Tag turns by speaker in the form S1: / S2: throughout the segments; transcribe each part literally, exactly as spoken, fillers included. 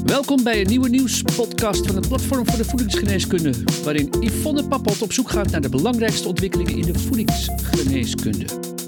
S1: Welkom bij een nieuwe nieuwspodcast van het Platform voor de Voedingsgeneeskunde, waarin Yvonne Pappot op zoek gaat naar de belangrijkste ontwikkelingen in de voedingsgeneeskunde.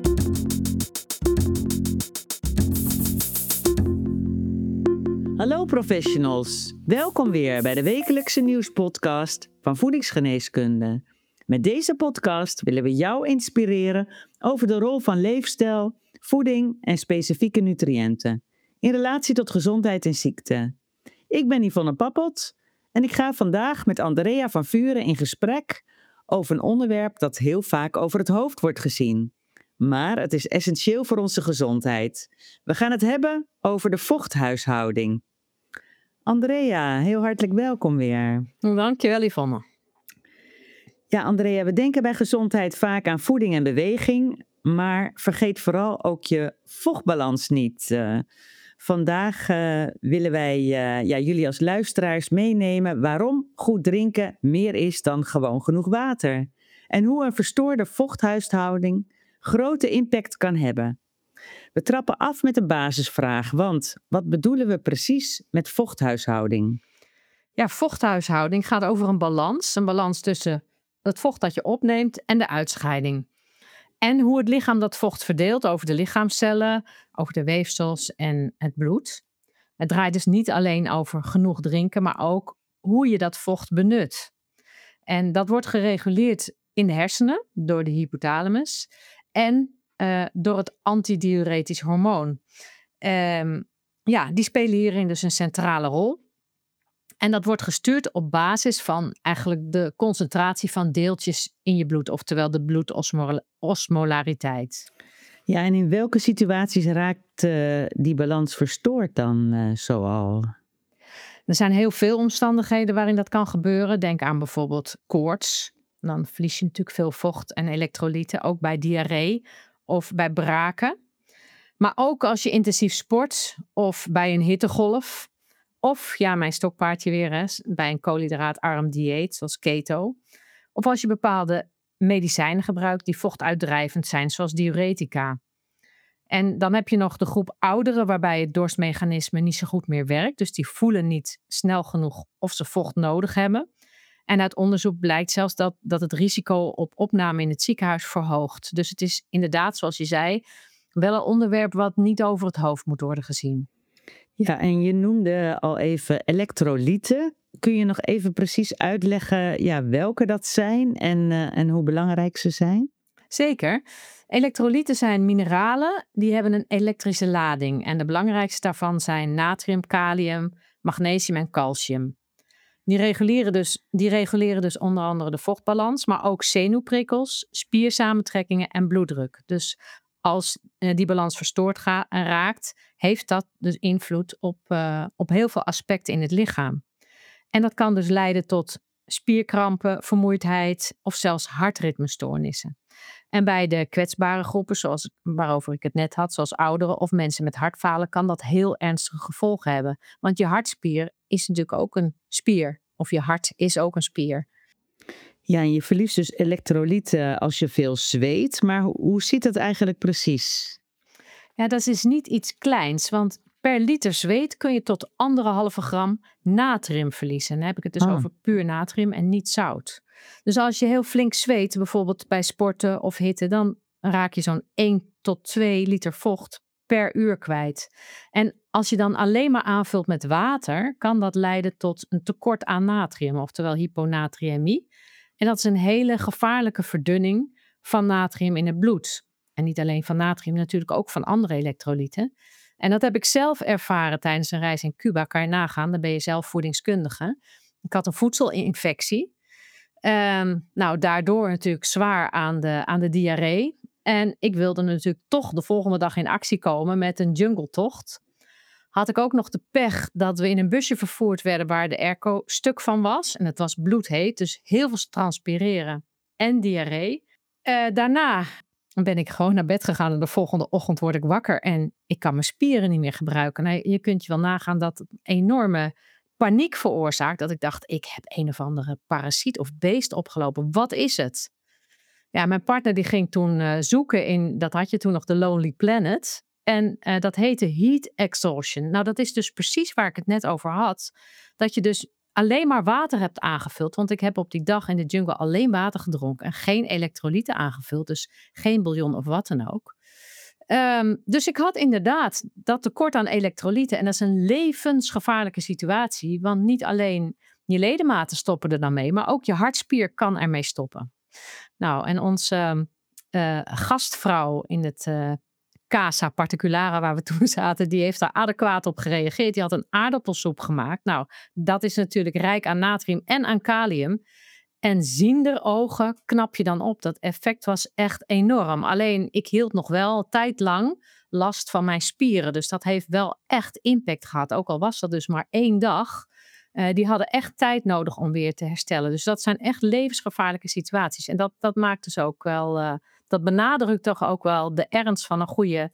S2: Hallo professionals, welkom weer bij de wekelijkse nieuwspodcast van Voedingsgeneeskunde. Met deze podcast willen we jou inspireren over de rol van leefstijl, voeding en specifieke nutriënten in relatie tot gezondheid en ziekte. Ik ben Yvonne Pappot en ik ga vandaag met Andrea van Vuren in gesprek over een onderwerp dat heel vaak over het hoofd wordt gezien. Maar het is essentieel voor onze gezondheid. We gaan het hebben over de vochthuishouding. Andrea, heel hartelijk welkom weer.
S3: Dankjewel, Yvonne.
S2: Ja, Andrea, we denken bij gezondheid vaak aan voeding en beweging, maar vergeet vooral ook je vochtbalans niet. Uh, vandaag uh, willen wij uh, ja, jullie als luisteraars meenemen waarom goed drinken meer is dan gewoon genoeg water. En hoe een verstoorde vochthuishouding grote impact kan hebben. We trappen af met een basisvraag, want wat bedoelen we precies met vochthuishouding?
S3: Ja, vochthuishouding gaat over een balans. Een balans tussen het vocht dat je opneemt en de uitscheiding. En hoe het lichaam dat vocht verdeelt over de lichaamcellen, over de weefsels en het bloed. Het draait dus niet alleen over genoeg drinken, maar ook hoe je dat vocht benut. En dat wordt gereguleerd in de hersenen door de hypothalamus en uh, door het antidiuretisch hormoon. Um, ja, die spelen hierin dus een centrale rol. En dat wordt gestuurd op basis van eigenlijk de concentratie van deeltjes in je bloed, oftewel de bloedosmolariteit.
S2: Ja, en in welke situaties raakt uh, die balans verstoord dan uh, zoal?
S3: Er zijn heel veel omstandigheden waarin dat kan gebeuren. Denk aan bijvoorbeeld koorts. Dan verlies je natuurlijk veel vocht en elektrolyten, ook bij diarree of bij braken. Maar ook als je intensief sport of bij een hittegolf. Of, ja, mijn stokpaardje weer, hè, bij een koolhydraatarm dieet, zoals keto. Of als je bepaalde medicijnen gebruikt die vochtuitdrijvend zijn, zoals diuretica. En dan heb je nog de groep ouderen waarbij het dorstmechanisme niet zo goed meer werkt. Dus die voelen niet snel genoeg of ze vocht nodig hebben. En uit onderzoek blijkt zelfs dat, dat het risico op opname in het ziekenhuis verhoogt. Dus het is inderdaad, zoals je zei, wel een onderwerp wat niet over het hoofd moet worden gezien.
S2: Ja, en je noemde al even elektrolyten. Kun je nog even precies uitleggen ja, welke dat zijn en, uh, en hoe belangrijk ze zijn?
S3: Zeker. Elektrolyten zijn mineralen die hebben een elektrische lading. En de belangrijkste daarvan zijn natrium, kalium, magnesium en calcium. Die reguleren dus, die reguleren dus onder andere de vochtbalans, maar ook zenuwprikkels, spiersamentrekkingen en bloeddruk. Dus als uh, die balans verstoord ga- raakt, heeft dat dus invloed op, uh, op heel veel aspecten in het lichaam. En dat kan dus leiden tot spierkrampen, vermoeidheid of zelfs hartritmestoornissen. En bij de kwetsbare groepen, zoals, waarover ik het net had, zoals ouderen of mensen met hartfalen, kan dat heel ernstige gevolgen hebben. Want je hartspier is natuurlijk ook een spier. Of je hart is ook een spier.
S2: Ja, en je verliest dus elektrolyten als je veel zweet. Maar hoe, hoe zit dat eigenlijk precies?
S3: Ja, dat is niet iets kleins, want per liter zweet kun je tot anderhalve gram natrium verliezen. Dan heb ik het dus ah. over puur natrium en niet zout. Dus als je heel flink zweet, bijvoorbeeld bij sporten of hitte, dan raak je zo'n één tot twee liter vocht per uur kwijt. En als je dan alleen maar aanvult met water, kan dat leiden tot een tekort aan natrium, oftewel hyponatriëmie. En dat is een hele gevaarlijke verdunning van natrium in het bloed. En niet alleen van natrium, natuurlijk ook van andere elektrolyten. En dat heb ik zelf ervaren tijdens een reis in Cuba. Kan je nagaan, dan ben je zelf voedingskundige. Ik had een voedselinfectie. Um, nou, daardoor natuurlijk zwaar aan de, aan de diarree. En ik wilde natuurlijk toch de volgende dag in actie komen met een jungletocht. Had ik ook nog de pech dat we in een busje vervoerd werden waar de airco stuk van was. En het was bloedheet, dus heel veel transpireren en diarree. Uh, daarna ben ik gewoon naar bed gegaan en de volgende ochtend word ik wakker en ik kan mijn spieren niet meer gebruiken. Nou, je kunt je wel nagaan dat het enorme paniek veroorzaakt. Dat ik dacht, ik heb een of andere parasiet of beest opgelopen. Wat is het? Ja, mijn partner die ging toen uh, zoeken in, dat had je toen nog, de Lonely Planet. En uh, dat heette heat exhaustion. Nou, dat is dus precies waar ik het net over had. Dat je dus alleen maar water hebt aangevuld. Want ik heb op die dag in de jungle alleen water gedronken. En geen elektrolyten aangevuld. Dus geen bouillon of wat dan ook. Um, dus ik had inderdaad dat tekort aan elektrolyten. En dat is een levensgevaarlijke situatie. Want niet alleen je ledematen stoppen er dan mee. Maar ook je hartspier kan ermee stoppen. Nou, en onze uh, gastvrouw in het uh, Casa Particulara waar we toen zaten, die heeft daar adequaat op gereageerd. Die had een aardappelsoep gemaakt. Nou, dat is natuurlijk rijk aan natrium en aan kalium. En ziender ogen knap je dan op. Dat effect was echt enorm. Alleen, ik hield nog wel tijdlang last van mijn spieren. Dus dat heeft wel echt impact gehad. Ook al was dat dus maar één dag. Uh, die hadden echt tijd nodig om weer te herstellen. Dus dat zijn echt levensgevaarlijke situaties. En dat, dat maakt dus ook wel, uh, dat benadrukt toch ook wel de ernst van een goede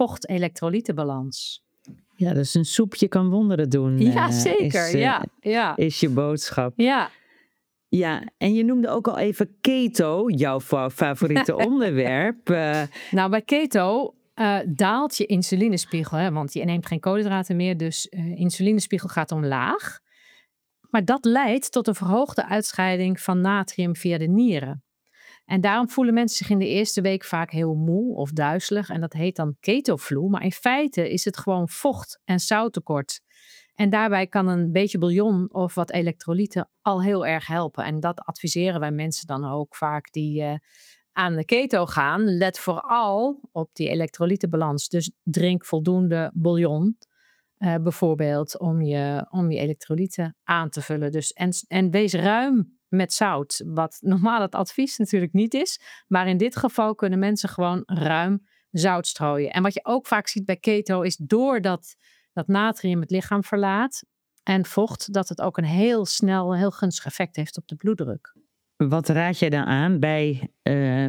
S3: vocht-elektrolytenbalans.
S2: Ja, dus een soepje kan wonderen doen.
S3: Ja,
S2: uh,
S3: zeker.
S2: Is, uh,
S3: ja, ja.
S2: is je boodschap.
S3: Ja.
S2: Ja, en je noemde ook al even keto, jouw favoriete onderwerp. Uh,
S3: nou, bij keto uh, daalt je insulinespiegel, hè, want je neemt geen koolhydraten meer, dus uh, insulinespiegel gaat omlaag. Maar dat leidt tot een verhoogde uitscheiding van natrium via de nieren. En daarom voelen mensen zich in de eerste week vaak heel moe of duizelig. En dat heet dan ketoflu. Maar in feite is het gewoon vocht- en zouttekort. En daarbij kan een beetje bouillon of wat elektrolyten al heel erg helpen. En dat adviseren wij mensen dan ook vaak die uh, aan de keto gaan. Let vooral op die elektrolytenbalans. Dus drink voldoende bouillon. Uh, bijvoorbeeld om je, om je elektrolyten aan te vullen. Dus, en, en wees ruim met zout. Wat normaal het advies natuurlijk niet is. Maar in dit geval kunnen mensen gewoon ruim zout strooien. En wat je ook vaak ziet bij keto is doordat dat natrium het lichaam verlaat en vocht, dat het ook een heel snel, heel gunstig effect heeft op de bloeddruk.
S2: Wat raad jij dan aan bij uh,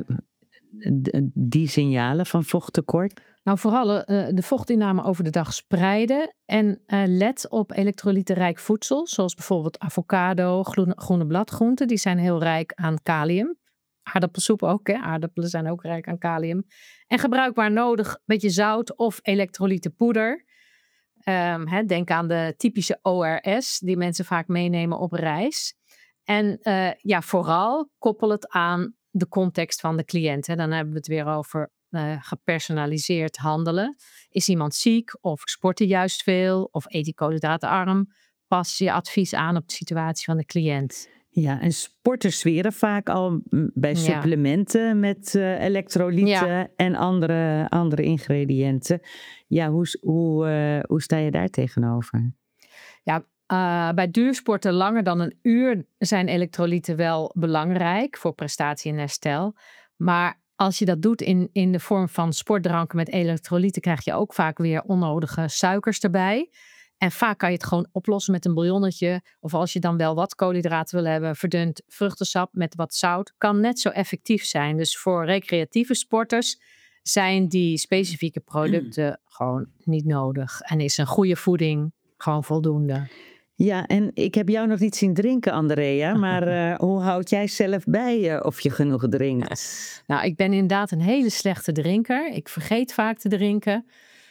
S2: die signalen van vochttekort?
S3: Nou, vooral uh, de vochtinname over de dag spreiden. En uh, let op elektrolytenrijk voedsel, zoals bijvoorbeeld avocado, groene, groene bladgroenten. Die zijn heel rijk aan kalium. Aardappelsoep ook, hè? Aardappelen zijn ook rijk aan kalium. En gebruik waar nodig een beetje zout of elektrolytenpoeder. Um, hè, denk aan de typische O R S die mensen vaak meenemen op reis. En uh, ja, vooral koppel het aan de context van de cliënt. Hè. Dan hebben we het weer over uh, gepersonaliseerd handelen. Is iemand ziek of sport hij juist veel of eet hij koolhydraatarm? Pas je advies aan op de situatie van de cliënt.
S2: Ja, en sporters zweren vaak al bij supplementen ja. met uh, elektrolyten ja. en andere, andere ingrediënten. Ja, hoe, hoe, uh, hoe sta je daar tegenover?
S3: Ja, uh, bij duursporten langer dan een uur zijn elektrolyten wel belangrijk voor prestatie en herstel. Maar als je dat doet in, in de vorm van sportdranken met elektrolyten, krijg je ook vaak weer onnodige suikers erbij. En vaak kan je het gewoon oplossen met een bouillonnetje. Of als je dan wel wat koolhydraten wil hebben, verdund vruchtensap met wat zout. Kan net zo effectief zijn. Dus voor recreatieve sporters zijn die specifieke producten mm. gewoon niet nodig. En is een goede voeding gewoon voldoende.
S2: Ja, en ik heb jou nog niet zien drinken, Andrea. Maar uh, hoe houd jij zelf bij uh, of je genoeg drinkt?
S3: Nou, ik ben inderdaad een hele slechte drinker. Ik vergeet vaak te drinken.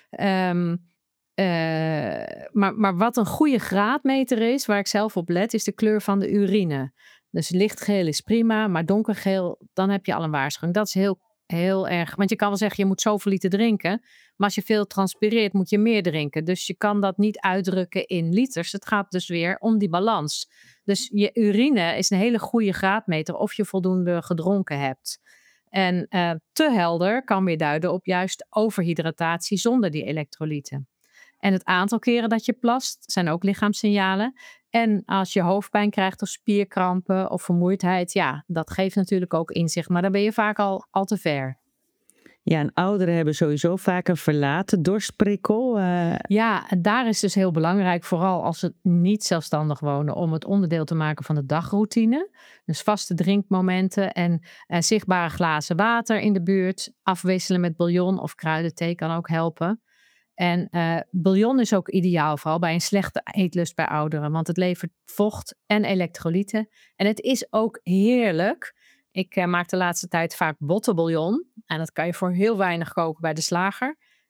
S3: Um, Uh, maar, maar wat een goede graadmeter is, waar ik zelf op let, is de kleur van de urine. Dus lichtgeel is prima, maar donkergeel, dan heb je al een waarschuwing. Dat is heel, heel erg, want je kan wel zeggen, je moet zoveel liter drinken. Maar als je veel transpireert, moet je meer drinken. Dus je kan dat niet uitdrukken in liters. Het gaat dus weer om die balans. Dus je urine is een hele goede graadmeter of je voldoende gedronken hebt. En uh, te helder kan weer duiden op juist overhydratatie zonder die elektrolyten. En het aantal keren dat je plast zijn ook lichaamssignalen. En als je hoofdpijn krijgt of spierkrampen of vermoeidheid, ja, dat geeft natuurlijk ook inzicht. Maar dan ben je vaak al, al te ver.
S2: Ja, en ouderen hebben sowieso vaak een verlaten dorstprikkel. Uh...
S3: Ja, en daar is dus heel belangrijk, vooral als ze niet zelfstandig wonen, om het onderdeel te maken van de dagroutine. Dus vaste drinkmomenten en uh, zichtbare glazen water in de buurt. Afwisselen met bouillon of kruidenthee kan ook helpen. En uh, bouillon is ook ideaal, vooral bij een slechte eetlust bij ouderen. Want het levert vocht en elektrolyten. En het is ook heerlijk. Ik uh, maak de laatste tijd vaak bottenbouillon. En dat kan je voor heel weinig koken bij de slager.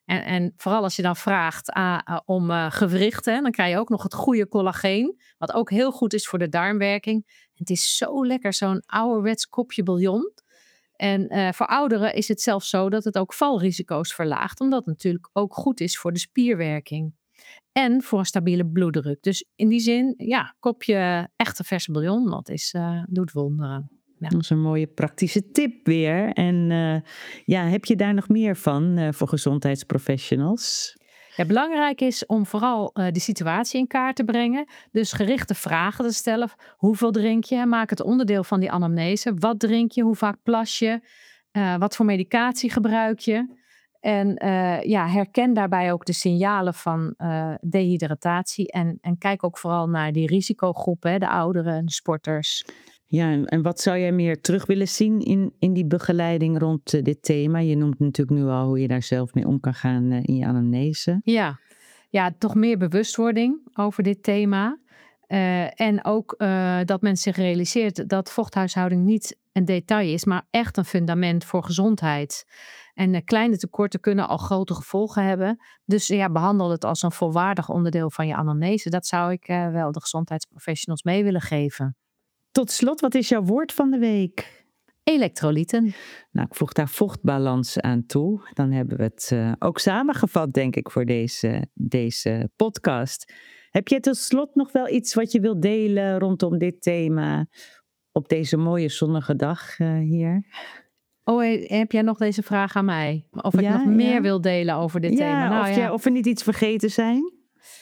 S3: En, en vooral als je dan vraagt uh, uh, om uh, gewrichten, dan krijg je ook nog het goede collageen. Wat ook heel goed is voor de darmwerking. En het is zo lekker, zo'n ouderwets kopje bouillon. En uh, voor ouderen is het zelfs zo dat het ook valrisico's verlaagt. Omdat het natuurlijk ook goed is voor de spierwerking. En voor een stabiele bloeddruk. Dus in die zin, ja, kopje echte verse bouillon, dat is, uh, doet wonderen. Ja.
S2: Dat is een mooie praktische tip weer. En uh, ja, heb je daar nog meer van uh, voor gezondheidsprofessionals?
S3: Ja, belangrijk is om vooral uh, de situatie in kaart te brengen. Dus gerichte vragen te stellen. Hoeveel drink je? Maak het onderdeel van die anamnese. Wat drink je? Hoe vaak plas je? Uh, wat voor medicatie gebruik je? En uh, ja, herken daarbij ook de signalen van uh, dehydratatie. En, en kijk ook vooral naar die risicogroepen, hè, de ouderen en de sporters.
S2: Ja, en, en wat zou jij meer terug willen zien in, in die begeleiding rond uh, dit thema? Je noemt natuurlijk nu al hoe je daar zelf mee om kan gaan uh, in je anamnese.
S3: Ja. ja, toch meer bewustwording over dit thema. Uh, en ook uh, dat men zich realiseert dat vochthuishouding niet een detail is, maar echt een fundament voor gezondheid. En uh, kleine tekorten kunnen al grote gevolgen hebben. Dus ja, behandel het als een volwaardig onderdeel van je anamnese. Dat zou ik uh, wel de gezondheidsprofessionals mee willen geven.
S2: Tot slot, wat is jouw woord van de week?
S3: Elektrolyten.
S2: Nou, ik voeg daar vochtbalans aan toe. Dan hebben we het uh, ook samengevat, denk ik, voor deze, deze podcast. Heb je tot slot nog wel iets wat je wilt delen rondom dit thema op deze mooie zonnige dag uh, hier?
S3: Oh, heb jij nog deze vraag aan mij? Of ik
S2: ja,
S3: nog meer
S2: ja.
S3: wil delen over dit
S2: ja,
S3: thema? Nou,
S2: of,
S3: ja.
S2: je, of we niet iets vergeten zijn?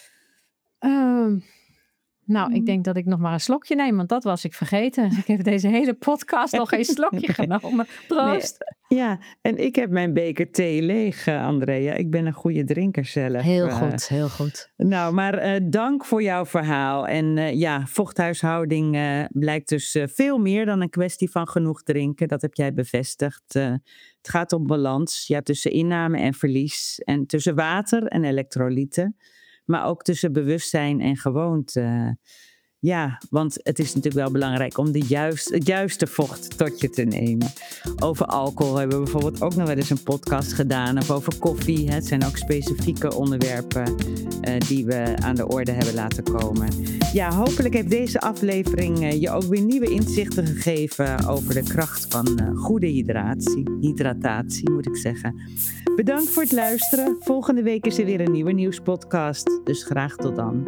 S3: Uh, nou, ik denk dat ik nog maar een slokje neem, want dat was ik vergeten. Ik heb deze hele podcast nog geen slokje genomen. Proost.
S2: Nee. Ja, en ik heb mijn beker thee leeg, uh, Andrea. Ik ben een goede drinker zelf.
S3: Heel
S2: uh,
S3: goed, heel goed.
S2: Nou, maar uh, dank voor jouw verhaal. En uh, ja, vochthuishouding uh, blijkt dus uh, veel meer dan een kwestie van genoeg drinken. Dat heb jij bevestigd. Uh, het gaat om balans. Ja, tussen inname en verlies. En tussen water en elektrolyten. Maar ook tussen bewustzijn en gewoonte. Ja, want het is natuurlijk wel belangrijk om de juist, het juiste vocht tot je te nemen. Over alcohol hebben we bijvoorbeeld ook nog wel eens een podcast gedaan. Of over koffie. Het zijn ook specifieke onderwerpen uh, die we aan de orde hebben laten komen. Ja, hopelijk heeft deze aflevering uh, je ook weer nieuwe inzichten gegeven over de kracht van uh, goede hydratatie. Hydratatie, moet ik zeggen. Bedankt voor het luisteren. Volgende week is er weer een nieuwe nieuwspodcast. Dus graag tot dan.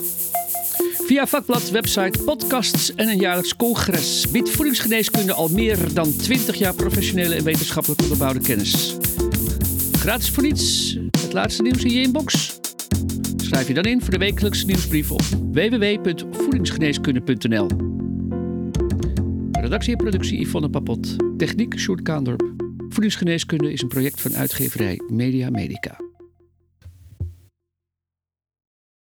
S1: Via vakblad, website, podcasts en een jaarlijks congres biedt voedingsgeneeskunde al meer dan twintig jaar professionele en wetenschappelijk onderbouwde kennis. Gratis voor niets, het laatste nieuws in je inbox? Schrijf je dan in voor de wekelijkse nieuwsbrief op w w w punt voedingsgeneeskunde punt n l. Redactie en productie Yvonne Papot. Techniek Sjoerd Kaandorp. Voedingsgeneeskunde is een project van uitgeverij Media Medica.